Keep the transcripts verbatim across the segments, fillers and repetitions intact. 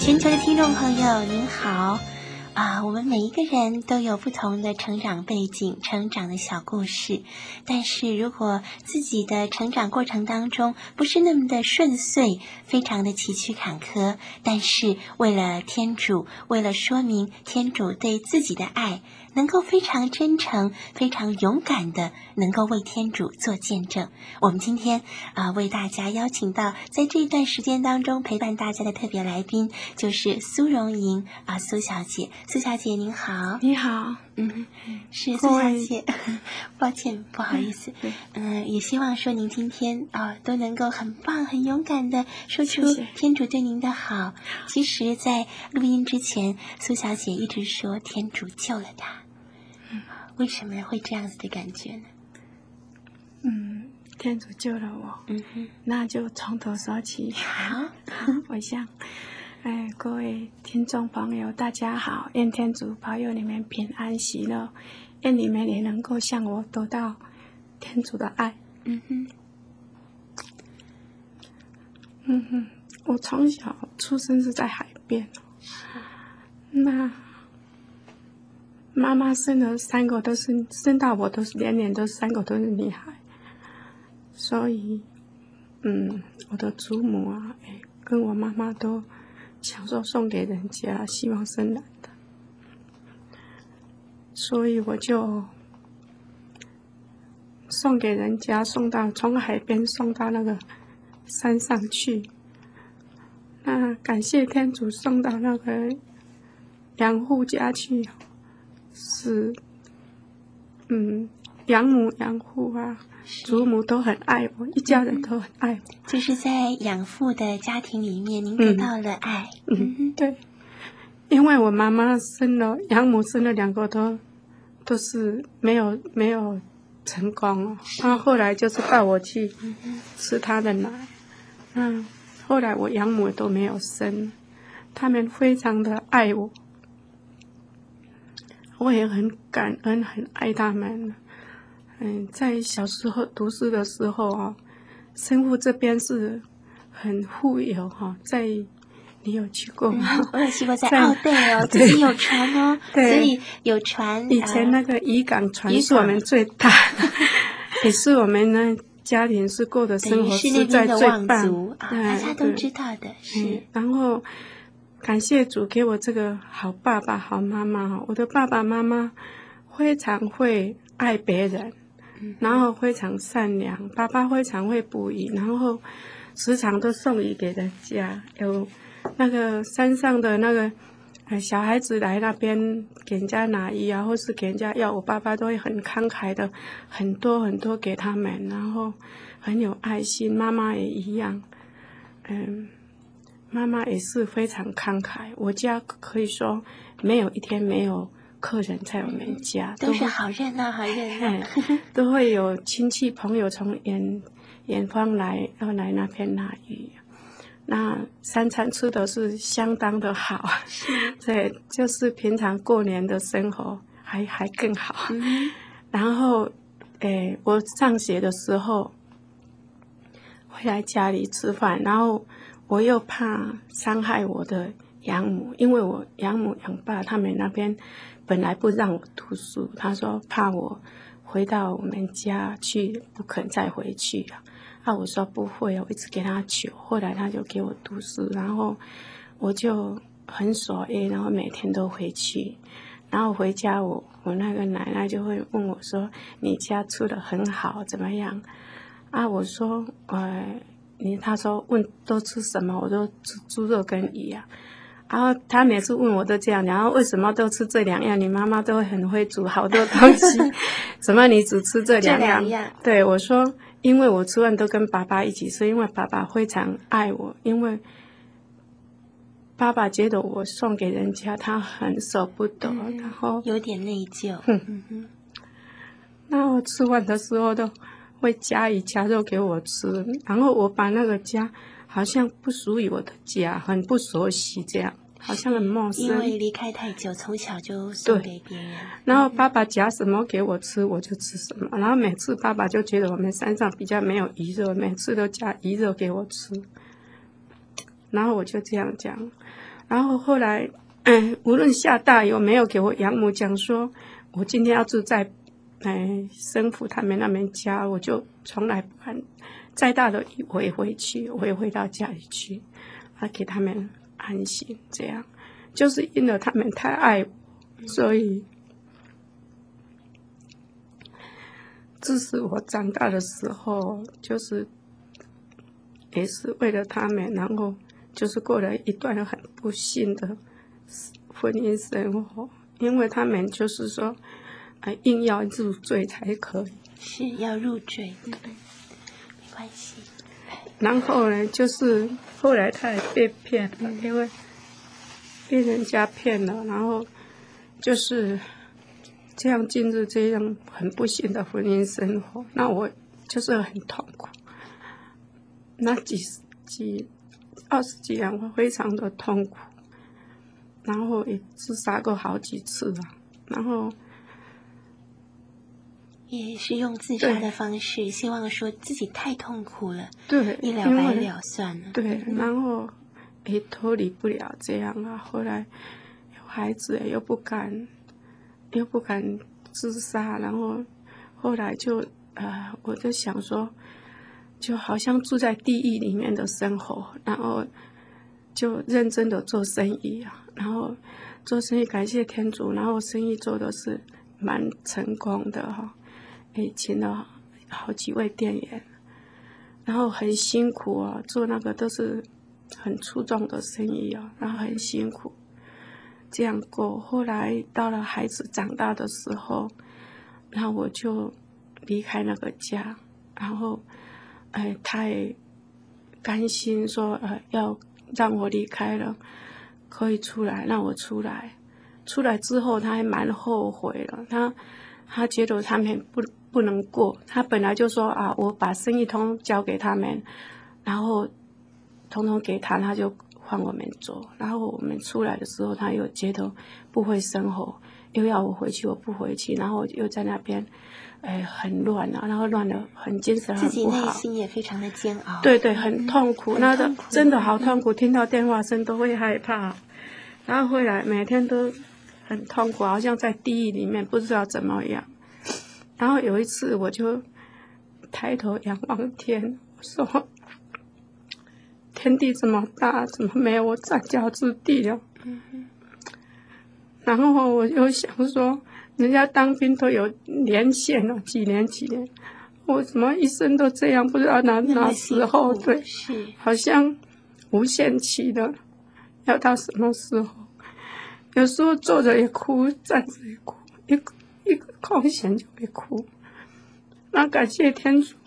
全球的听众朋友您好啊，我们每一个人都有不同的成长背景，成长的小故事，但是如果自己的成长过程当中不是那么的顺遂，非常的崎岖坎坷，但是为了天主，为了说明天主对自己的爱，能够非常真诚，非常勇敢的能够为天主做见证。我们今天啊、呃，为大家邀请到在这一段时间当中陪伴大家的特别来宾，就是苏荣莹啊、呃，苏小姐。苏小姐您好。 你好。 嗯，是苏小姐，抱歉，不好意思。嗯、呃，也希望说您今天啊、呃、都能够很棒、很勇敢的说出天主对您的好。谢谢。其实，在录音之前，苏小姐一直说天主救了她。嗯，为什么会这样子的感觉呢？ 嗯，天主救了我。嗯哼，那就从头说起。 好， 我想。哎，各位听众朋友，大家好！愿天主保佑你们平安喜乐，愿你们也能够像我得到天主的爱。嗯哼，嗯哼，我从小出生是在海边，那妈妈生了三个都是生到我都是年年都三个都是女孩，所以，嗯，我的祖母啊，哎，跟我妈妈都想说送给人家，希望生男的，所以我就送给人家，送到从海边送到那个山上去。那感谢天主送到那个养父家去，是嗯养母养父啊，祖母都很爱我，一家人都很爱我。 就是在养父的家庭里面，您得到了爱。 嗯，嗯对，因为我妈妈生了养母生了两个都都是没有没有成功哦，她后来就是带我去吃她的奶，嗯，后来我养母都没有生，他们非常的爱我，我也很感恩很爱他们。嗯，在小时候读书的时候啊，生父这边是很富有哈，在你有去过吗？ 嗯、我有去过，在澳队哦，自己有船哦，所以有船。 以前那个渔港船是我们最大的，也是我们呢家庭是过的生活实在最棒啊，大家都知道的是、嗯。 然后感谢主给我这个好爸爸好妈妈，我的爸爸妈妈非常会爱别人。然后非常善良，爸爸非常会捕鱼，然后时常都送鱼给人家。有那个山上的那个呃小孩子来那边给人家拿鱼啊，或是给人家要，我爸爸都会很慷慨的，很多很多给他们，然后很有爱心。妈妈也一样，嗯，妈妈也是非常慷慨。我家可以说没有一天没有客人在我们家， 都是好热闹好热闹， 都会有亲戚朋友从远远方来，要来那边拿鱼。那三餐吃的是相当的好，对，就是平常过年的生活还还更好。嗯、然后，诶，我上学的时候回来家里吃饭，然后我又怕伤害我的养母，因为我养母养爸他们那边本来不让我读书，他说怕我回到我们家去不肯再回去啊。啊，我说不会，我一直给他求，后来他就给我读书，然后我就很守约，然后每天都回去，然后回家我我那个奶奶就会问我说：“你家吃的很好，怎么样？”啊，我说呃，你他说问都吃什么，我都吃猪肉跟鱼啊。然后他每次问我都这样，然后为什么都吃这两样？你妈妈都很会煮好多东西，怎么你只吃这两样？ 这两样对，我说，因为我吃饭都跟爸爸一起吃，因为爸爸非常爱我，因为爸爸觉得我送给人家，他很舍不得，嗯、然后有点内疚。 嗯哼，那我吃饭的时候都会夹鱼夹肉给我吃，然后我把那个家好像不属于我的家，很不熟悉这样。好像很陌生， 因为离开太久，从小就送给别人。 然后爸爸夹什么给我吃，我就吃什么。然后每次爸爸就觉得我们山上比较没有鱼肉，每次都夹鱼肉给我吃。然后我就这样讲， 然后后来，嗯，无论下大雨，没有给我养母讲说，我今天要住在，哎，生父他们那边家，我就从来不敢，再大的雨我也回去，我也回到家里去，啊，给他们安心。这样，就是因为他们太爱我，所以。致使我长大的时候，就是也是为了他们，然后就是过了一段很不幸的婚姻生活，因为他们就是说，呃，硬要入赘才可以， 是要入赘，嗯，没关系。 然后呢，就是后来他也被骗了，嗯、因为被人家骗了，然后就是。这样进入这样很不幸的婚姻生活，那我就是很痛苦。那几几二十几年，我非常的痛苦，然后也自杀过好几次了，然后也是用自杀的方式，希望说自己太痛苦了， 对， 一了百了算了。 对，嗯、然后也脱离不了这样啊。后来有孩子又不敢。又不敢自杀，然后后来就呃，我就想说，就好像住在地狱里面的生活，然后就认真的做生意啊，然后做生意感谢天主，然后生意做的是蛮成功的哈，也请了好几位店员，然后很辛苦啊，做那个都是很出众的生意啊，然后很辛苦。这样过，后来到了孩子长大的时候，然后我就离开那个家，然后，哎，他也甘心说，呃，要让我离开了，可以出来，让我出来。出来之后，他还蛮后悔了，他他觉得他们不不能过，他本来就说啊，我把生意通交给他们，然后通通给他，他就。换我们做，然后我们出来的时候，他又觉得不会生活，又要我回去，我不回去，然后又在那边，哎，很乱啊，然后乱得很精神很不好， 自己内心也非常的煎熬， 对对，很痛苦，嗯、那个真的好痛苦，嗯、听到电话声都会害怕，然后回来每天都很痛苦，好像在地狱里面，不知道怎么样。然后有一次，我就抬头仰望天，我说。天地这么大，怎么没有我站脚之地啊？嗯、然后我又想说，人家当兵都有年限了，几年几年，我怎么一生都这样？不知道哪哪时候，对，好像无限期的，要到什么时候？有时候坐着也哭，站着也哭，一一个空闲就会哭。那感谢天主。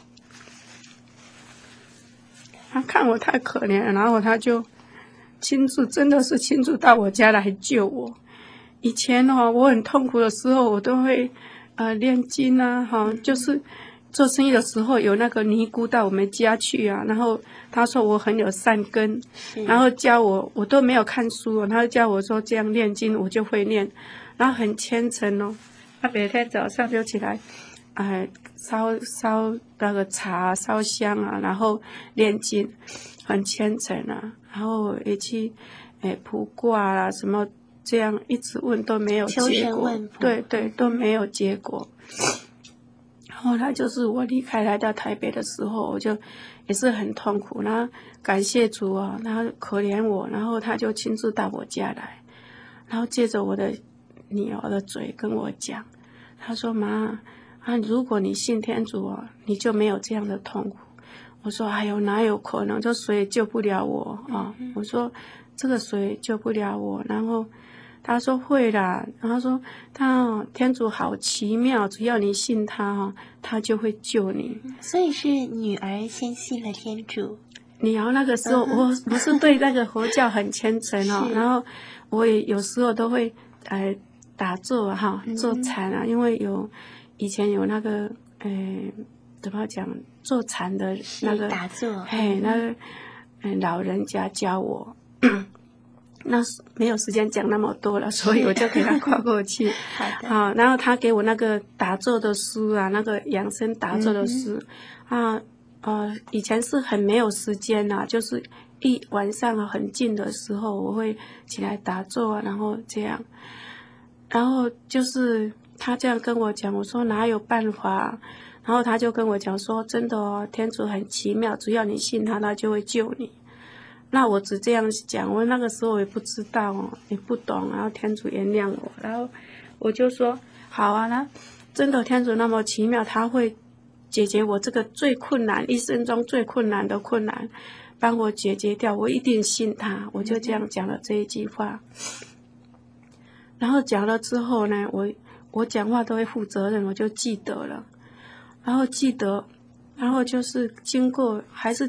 他看我太可怜了，然后他就亲自，真的是亲自到我家来救我。以前哦，我很痛苦的时候，我都会呃念经啊，哈、哦，就是做生意的时候有那个尼姑到我们家去啊，然后他说我很有善根，然后教我，我都没有看书哦，他就教我说这样念经，我就会念，然后很虔诚哦。他每天早上就起来。哎，烧烧那个茶，烧香啊，然后念经，很虔诚啊，然后也去，哎，卜卦啊，什么这样一直问都没有结果，对对，都没有结果。后来就是我离开来到台北的时候，我就也是很痛苦，然后感谢主啊，他可怜我，然后他就亲自到我家来，然后借着我的女儿的嘴跟我讲，他说妈。啊，如果你信天主啊，你就没有这样的痛苦。我说，哎呦，哪有可能？这水救不了我啊！嗯、我说，这个水救不了我。然后他说会啦，然后说他天主好奇妙，只要你信他哈，他就会救你。 所以是女儿先信了天主。 你要那个时候，我不是对那个佛教很虔诚哦，然后我也有时候都会呃打坐哈，坐禅啊，因为有。以前有那个，呃，怎么讲，坐禅的那个打坐， 嘿，那个，嗯，老人家教我，那没有时间讲那么多了，所以我就给他跨过去。 好的。 啊，然后他给我那个打坐的书啊，那个养生打坐的书，嗯、啊，呃，以前是很没有时间呐、啊，就是一晚上很静的时候，我会起来打坐啊，然后这样，然后就是他这样跟我讲，我说哪有办法，然后他就跟我讲说，真的哦，天主很奇妙，只要你信他，他就会救你。那我只这样讲，我那个时候也不知道哦，也不懂，然后天主原谅我，然后我就说好啊，那真的天主那么奇妙，他会解决我这个最困难，一生中最困难的困难，帮我解决掉，我一定信他。我就这样讲了这一句话，然后讲了之后呢，我我讲话都会负责任，我就记得了，然后记得，然后就是经过还是